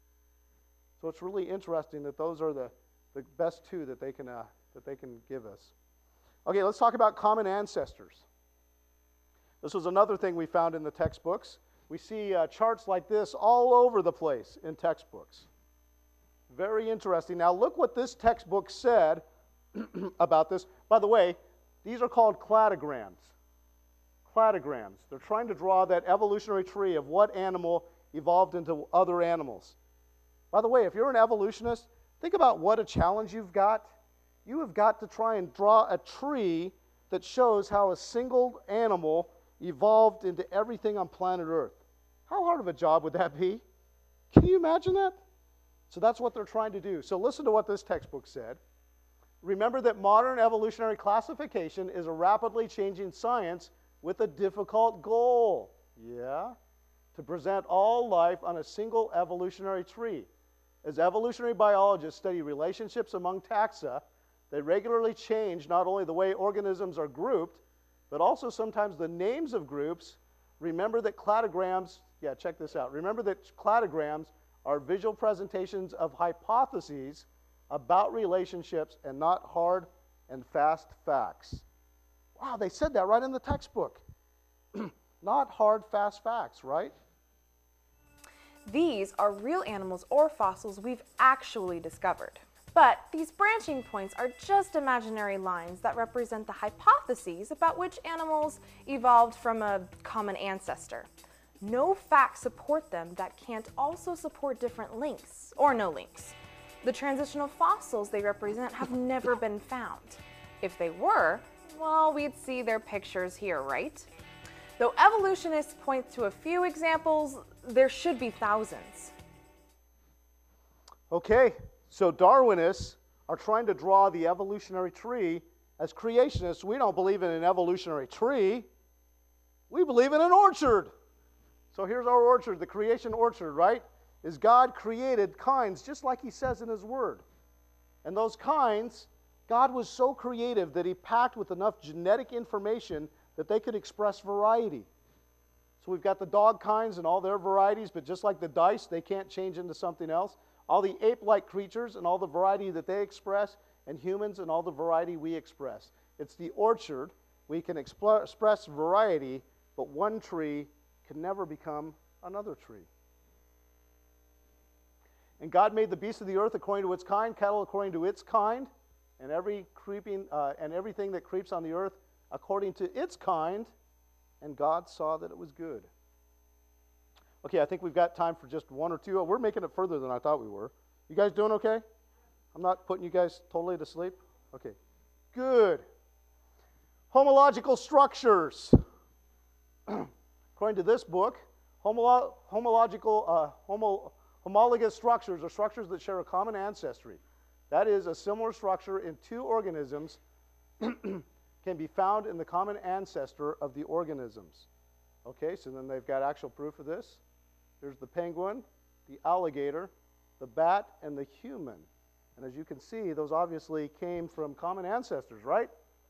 So it's really interesting that those are the, the best two that they can uh, that they can give us. Okay, let's talk about common ancestors. This was another thing we found in the textbooks. We see uh, charts like this all over the place in textbooks. Very interesting. Now look what this textbook said about this. By the way, these are called cladograms. Cladograms. They're trying to draw that evolutionary tree of what animal evolved into other animals. By the way, if you're an evolutionist, think about what a challenge you've got. you have got to try and draw a tree that shows how a single animal evolved into everything on planet Earth. How hard of a job would that be? Can you imagine that? So that's what they're trying to do. So listen to what this textbook said. Remember that modern evolutionary classification is a rapidly changing science with a difficult goal. Yeah? To present all life on a single evolutionary tree. As evolutionary biologists study relationships among taxa, they regularly change not only the way organisms are grouped, but also sometimes the names of groups. Remember that cladograms, yeah, check this out. Remember that cladograms are visual presentations of hypotheses about relationships and not hard and fast facts. Wow, they said that right in the textbook. Not hard, fast facts, right? These are real animals or fossils we've actually discovered. But these branching points are just imaginary lines that represent the hypotheses about which animals evolved from a common ancestor. No facts support them that can't also support different links, or no links. The transitional fossils they represent have never been found. If they were, well, we'd see their pictures here, right? Though evolutionists point to a few examples, there should be thousands. Okay, so Darwinists are trying to draw the evolutionary tree. As creationists, we don't believe in an evolutionary tree. We believe in an orchard. So here's our orchard, the creation orchard, right? Is God created kinds just like he says in his word. And those kinds, God was so creative that he packed with enough genetic information that they could express variety. So we've got the dog kinds and all their varieties, but just like the dice, they can't change into something else. All the ape-like creatures and all the variety that they express, and humans and all the variety we express. It's the orchard. We can expl- express variety, but one tree can never become another tree. And God made the beasts of the earth according to its kind, cattle according to its kind, and every creeping uh, and everything that creeps on the earth according to its kind. And God saw that it was good. Okay, I think we've got time for just one or two. We're making it further than I thought we were. You guys doing okay? I'm not putting you guys totally to sleep? Okay, good. Homological structures. According to this book, homolo- homological, uh, homo- homologous structures are structures that share a common ancestry. That is, a similar structure in two organisms can be found in the common ancestor of the organisms. Okay, so then they've got actual proof of this. There's the penguin, the alligator, the bat, and the human. And as you can see, those obviously came from common ancestors, right?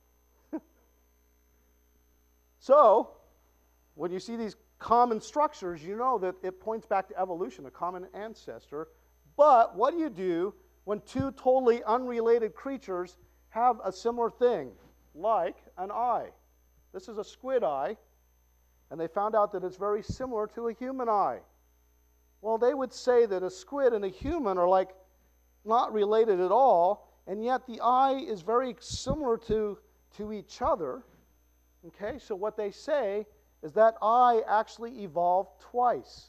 So, when you see these common structures, you know that it points back to evolution, a common ancestor. But what do you do when two totally unrelated creatures have a similar thing, like an eye? This is a squid eye, and they found out that it's very similar to a human eye. Well, they would say that a squid and a human are like not related at all, and yet the eye is very similar to, to each other. Okay, so what they say is that eye actually evolved twice.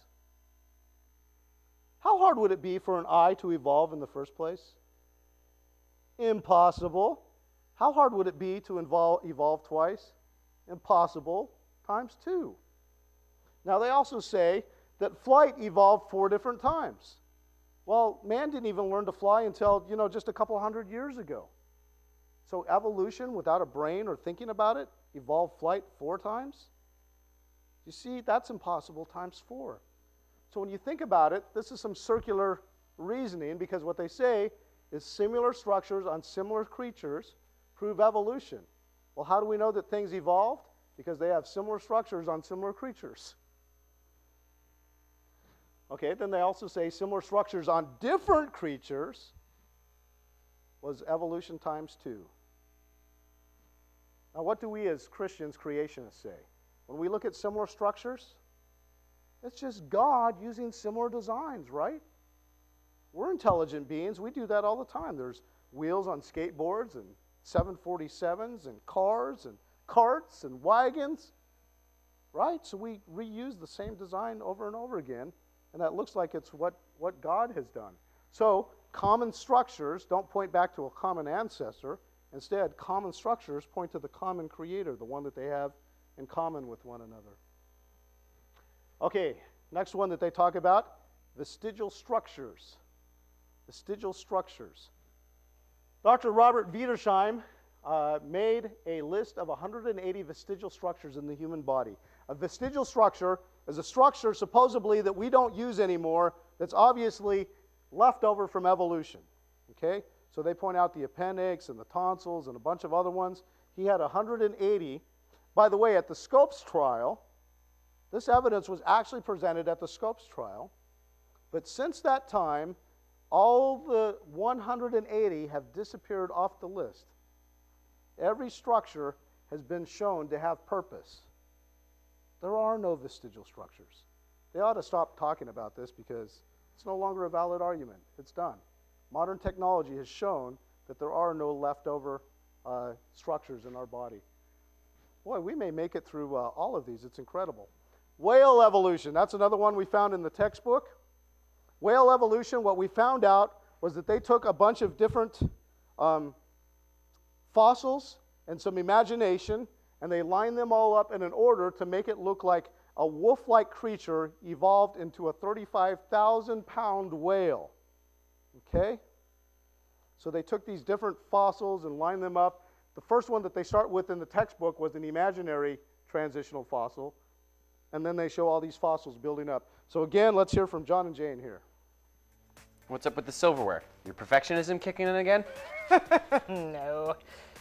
How hard would it be for an eye to evolve in the first place? Impossible. How hard would it be to evolve, evolve twice? Impossible times two. Now they also say that flight evolved four different times. Well, man didn't even learn to fly until, you know, just a couple hundred years ago. So evolution, without a brain or thinking about it, evolved flight four times? You see, that's impossible times four. So when you think about it, this is some circular reasoning, because what they say is similar structures on similar creatures prove evolution. Well, how do we know that things evolved? Because they have similar structures on similar creatures. Okay, then they also say similar structures on different creatures was evolution times two. Now, what do we as Christians, creationists, say? When we look at similar structures, it's just God using similar designs, right? We're intelligent beings. We do that all the time. There's wheels on skateboards and seven forty-sevens and cars and carts and wagons, right? So we reuse the same design over and over again, and that looks like it's what, what God has done. So common structures don't point back to a common ancestor. Instead, common structures point to the common creator, the one that they have in common with one another. Okay, next one that they talk about, vestigial structures. Vestigial structures. Doctor Robert Wiedersheim uh, made a list of one hundred eighty vestigial structures in the human body. A vestigial structure is a structure supposedly that we don't use anymore that's obviously left over from evolution. Okay? So they point out the appendix and the tonsils and a bunch of other ones. He had one hundred eighty. By the way, at the Scopes trial, this evidence was actually presented at the Scopes trial. But since that time, all the one hundred eighty have disappeared off the list. Every structure has been shown to have purpose. There are no vestigial structures. They ought to stop talking about this because it's no longer a valid argument. It's done. Modern technology has shown that there are no leftover uh, structures in our body. Boy, we may make it through uh, all of these. It's incredible. Whale evolution. That's another one we found in the textbook. Whale evolution, what we found out was that they took a bunch of different um, fossils and some imagination, and they lined them all up in an order to make it look like a wolf-like creature evolved into a thirty-five thousand pound whale. Okay? So they took these different fossils and lined them up. The first one that they start with in the textbook was an imaginary transitional fossil, and then they show all these fossils building up. So again, let's hear from John and Jane here. What's up with the silverware? Your perfectionism kicking in again? No.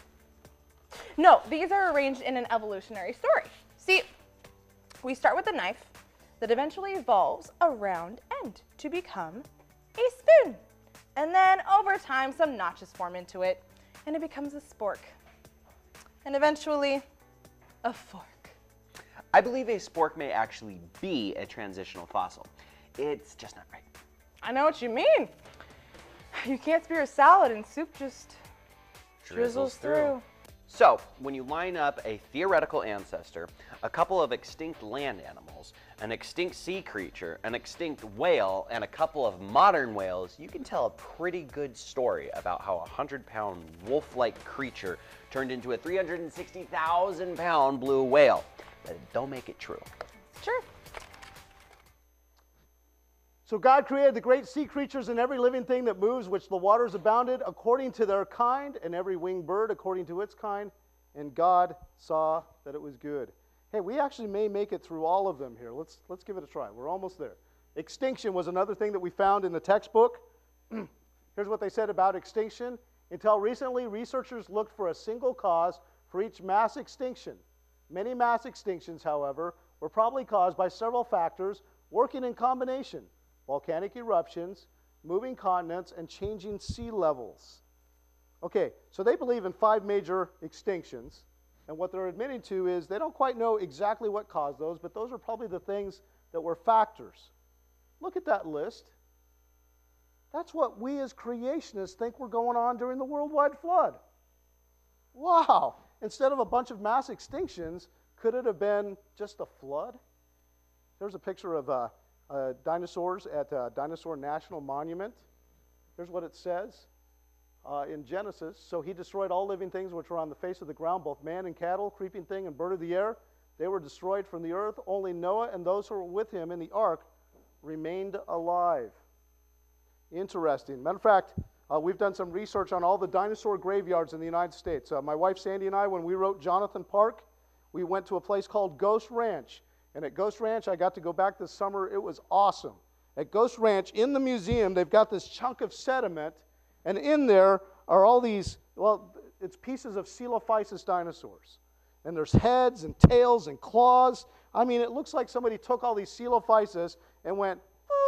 No, these are arranged in an evolutionary story. See, we start with a knife that eventually evolves a round end to become a spoon. And then over time, some notches form into it, and it becomes a spork. And eventually, a fork. I believe a spork may actually be a transitional fossil. It's just not right. I know what you mean. You can't spear a salad and soup just drizzles through. So, when you line up a theoretical ancestor, a couple of extinct land animals, an extinct sea creature, an extinct whale, and a couple of modern whales, you can tell a pretty good story about how a one hundred pound wolf-like creature turned into a three hundred sixty thousand pound blue whale. But it don't make it true. Sure. So God created the great sea creatures and every living thing that moves, which the waters abounded, according to their kind, and every winged bird according to its kind. And God saw that it was good. Hey, we actually may make it through all of them here. Let's, let's give it a try. We're almost there. Extinction was another thing that we found in the textbook. Here's what they said about extinction. Until recently, researchers looked for a single cause for each mass extinction. Many mass extinctions, however, were probably caused by several factors working in combination. Volcanic eruptions, moving continents, and changing sea levels. Okay, so they believe in five major extinctions, and what they're admitting to is they don't quite know exactly what caused those, but those are probably the things that were factors. Look at that list. That's what we as creationists think were going on during the worldwide flood. Wow! Instead of a bunch of mass extinctions, could it have been just a flood? There's a picture of uh, Uh, dinosaurs at uh, Dinosaur National Monument. Here's what it says uh, in Genesis. So he destroyed all living things which were on the face of the ground, both man and cattle, creeping thing and bird of the air. They were destroyed from the earth. Only Noah and those who were with him in the ark remained alive. Interesting. Matter of fact, uh, we've done some research on all the dinosaur graveyards in the United States. Uh, my wife Sandy and I, when we wrote Jonathan Park, we went to a place called Ghost Ranch. And at Ghost Ranch, I got to go back this summer. It was awesome. At Ghost Ranch, in the museum, they've got this chunk of sediment, and in there are all these, well, it's pieces of Coelophysis dinosaurs. And there's heads and tails and claws. I mean, it looks like somebody took all these Coelophysis and went,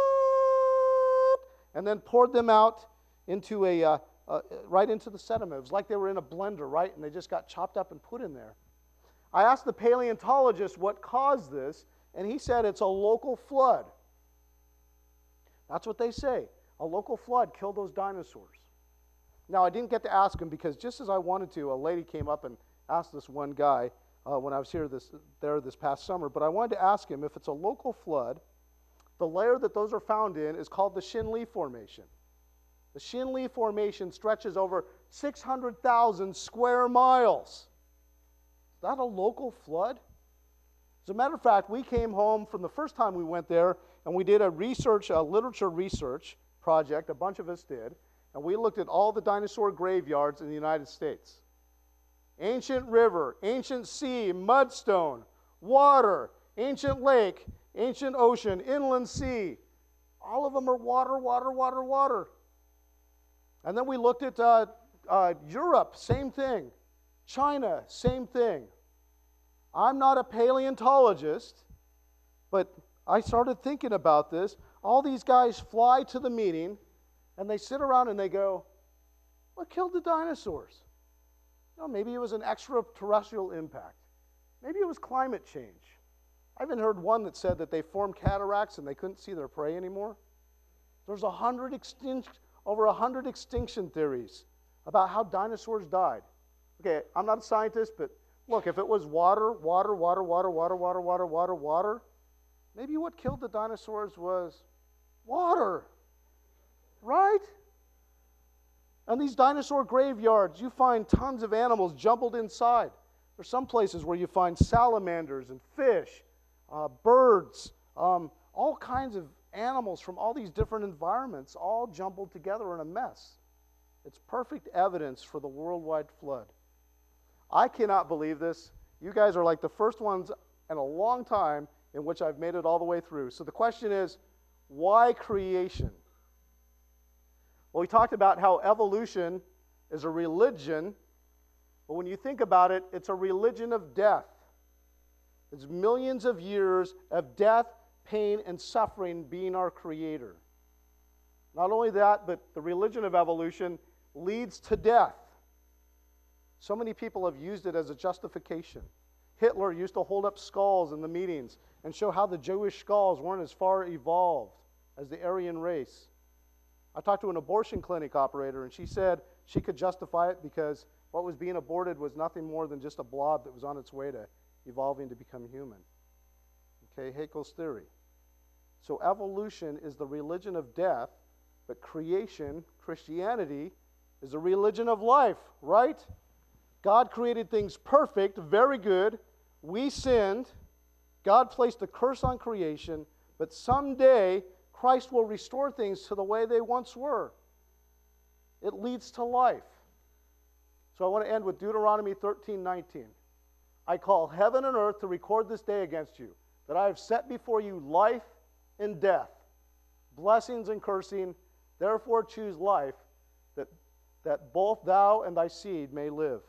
and then poured them out into a, uh, uh, right into the sediment. It was like they were in a blender, right? And they just got chopped up and put in there. I asked the paleontologist what caused this, and he said it's a local flood. That's what they say. A local flood killed those dinosaurs. Now, I didn't get to ask him because just as I wanted to, a lady came up and asked this one guy uh, when I was here this, there this past summer, but I wanted to ask him if it's a local flood, the layer that those are found in is called the Shinle Formation. The Shinli Formation stretches over six hundred thousand square miles. Is that a local flood? As a matter of fact, we came home from the first time we went there, and we did a research, a literature research project, a bunch of us did, and we looked at all the dinosaur graveyards in the United States. Ancient river, ancient sea, mudstone, water, ancient lake, ancient ocean, inland sea. All of them are water, water, water, water. And then we looked at uh, uh, Europe, same thing. China, same thing. I'm not a paleontologist, but I started thinking about this. All these guys fly to the meeting, and they sit around and they go, what killed the dinosaurs? You know, maybe it was an extraterrestrial impact. Maybe it was climate change. I even heard one that said that they formed cataracts and they couldn't see their prey anymore. There's a hundred extin- over a hundred extinction theories about how dinosaurs died. Okay, I'm not a scientist, but look, if it was water, water, water, water, water, water, water, water, water, maybe what killed the dinosaurs was water, right? And these dinosaur graveyards, you find tons of animals jumbled inside. There's some places where you find salamanders and fish, uh, birds, um, all kinds of animals from all these different environments, all jumbled together in a mess. It's perfect evidence for the worldwide flood. I cannot believe this. You guys are like the first ones in a long time in which I've made it all the way through. So the question is, why creation? Well, we talked about how evolution is a religion, but when you think about it, it's a religion of death. It's millions of years of death, pain, and suffering being our creator. Not only that, but the religion of evolution leads to death. So many people have used it as a justification. Hitler used to hold up skulls in the meetings and show how the Jewish skulls weren't as far evolved as the Aryan race. I talked to an abortion clinic operator, and she said she could justify it because what was being aborted was nothing more than just a blob that was on its way to evolving to become human. Okay, Haeckel's theory. So evolution is the religion of death, but creation, Christianity, is a religion of life, right? God created things perfect, very good. We sinned. God placed a curse on creation, but someday Christ will restore things to the way they once were. It leads to life. So I want to end with Deuteronomy thirteen nineteen. I call heaven and earth to record this day against you, that I have set before you life and death, blessings and cursing. Therefore choose life, that, that both thou and thy seed may live.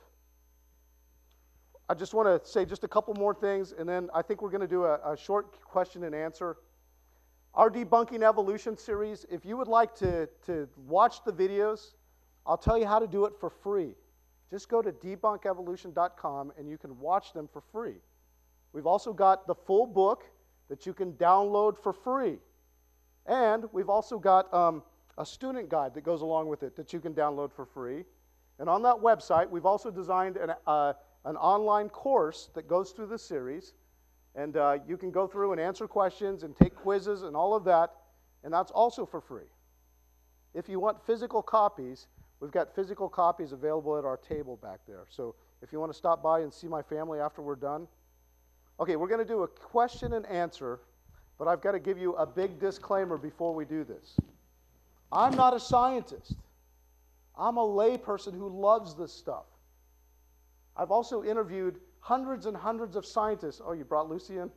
I just want to say just a couple more things, and then I think we're going to do a, a short question and answer. Our Debunking Evolution series, if you would like to, to watch the videos, I'll tell you how to do it for free. Just go to debunk evolution dot com and you can watch them for free. We've also got the full book that you can download for free. And we've also got um, a student guide that goes along with it that you can download for free. And on that website, we've also designed an, uh, an online course that goes through the series. And uh, you can go through and answer questions and take quizzes and all of that. And that's also for free. If you want physical copies, we've got physical copies available at our table back there. So if you want to stop by and see my family after we're done. Okay, we're going to do a question and answer, but I've got to give you a big disclaimer before we do this. I'm not a scientist. I'm a layperson who loves this stuff. I've also interviewed hundreds and hundreds of scientists. Oh, you brought Lucy in?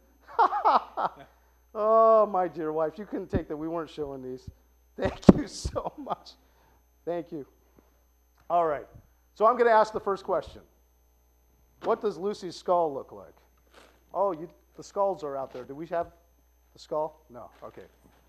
Oh, my dear wife, you couldn't take that. We weren't showing these. Thank you so much. Thank you. All right. So I'm going to ask the first question. What does Lucy's skull look like? Oh, you, the skulls are out there. Do we have the skull? No. Okay.